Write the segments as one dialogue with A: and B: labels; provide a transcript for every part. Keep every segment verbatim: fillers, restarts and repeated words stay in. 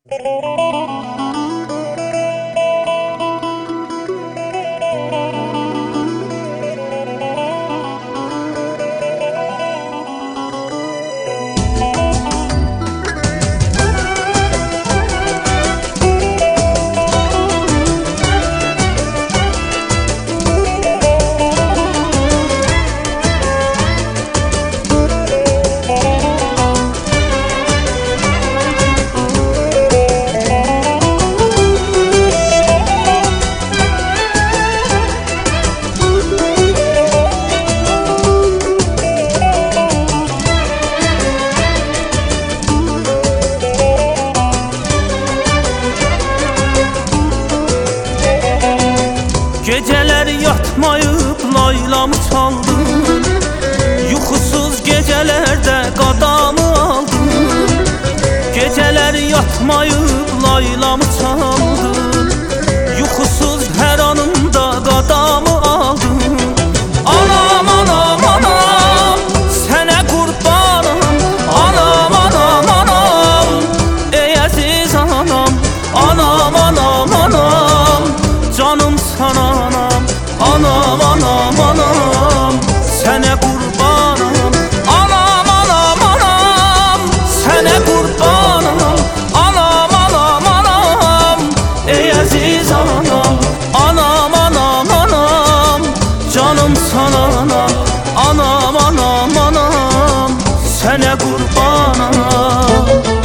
A: Geceler yatmayıp laylamı çaldım, yuxusuz gecelerde qadamı aldım. Geceler yatmayıp laylamı çaldım, yuxusuz her anımda qadamı aldım. Anam anam anam, sənə qurbanım. Anam anam anam, ey əziz anam. Anam anam anam, canım sana anam. Anam anam anam, sənə qurbanım. Anam anam anam, sənə qurbanım. Anam anam anam, ey əziz anam. Anam anam anam, canım sana anam. Anam anam anam, sənə qurbanım.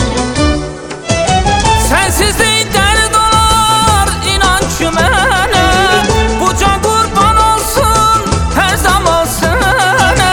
A: Sensizlik dərd olar, inan ki mənə. Bu can qurban olsun hər zaman sənə.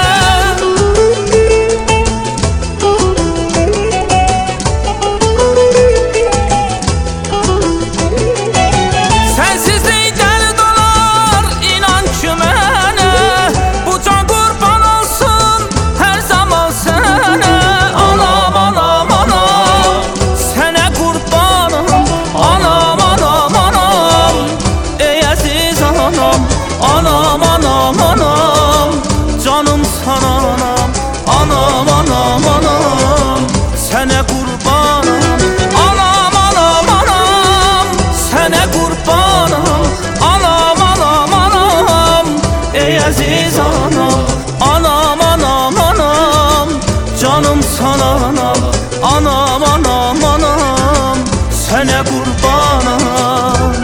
A: Sensizlik dərd olar, inan ki mənə. Bu can qurban olsun hər zaman sənə. Anam anam anam, sənə qurbanım. Anam anam anam, ey əziz anam. Anam anam anam, canım sana anam. Anam anam anam, sənə qurbanım. Anam anam anam, sənə qurbanım. Anam anam anam, ey əziz anam. Anam anam anam, canım sana anam. Anam anam anam, sənə qurbanım.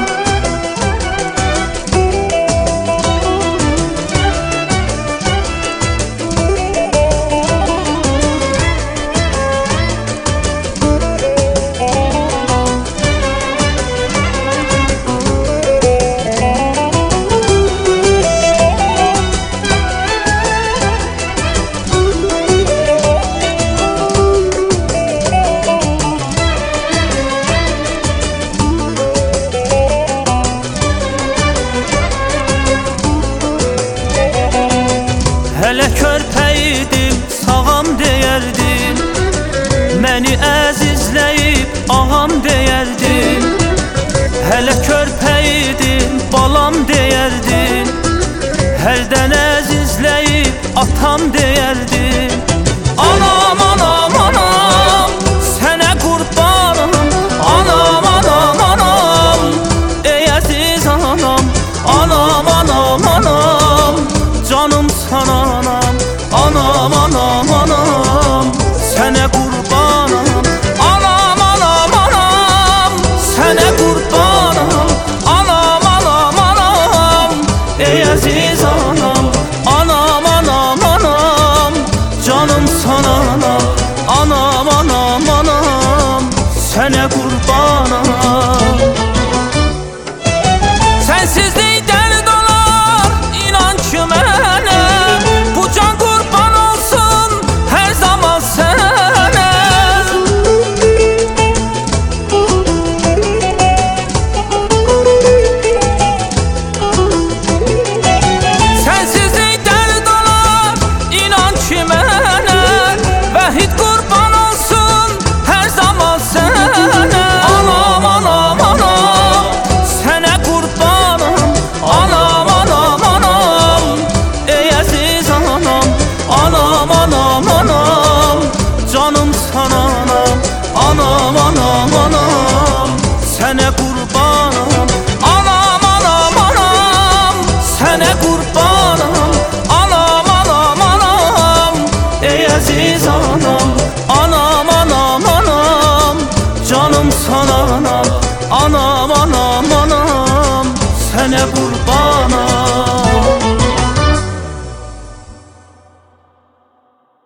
A: Hələ körpəydim, sağam deyərdin. Məni əzizləyib ağam deyərdin. Hələ körpəydim, balam deyərdin. Hərdən əzizləyib atam deyərdin. Anam anam anam, sənə qurbanım. Anam anam anam, ey əziz anam. Anam anam anam, canım sana anam. Anam anam anam, sənə qurbanım. Anam anam anam, sənə qurbanım. Anam anam anam, ey əziz anam. Anam anam anam, canım sana anam. Anam anam anam, sənə qurbanım. Sensizlik dərd olar, inan ki mənə. Bu can qurban olsun hər zaman sənə. Sensizlik dərd olar, inan ki mənə. Vəhid qurban olsun hər zaman sənə. Anam anam Sene kurban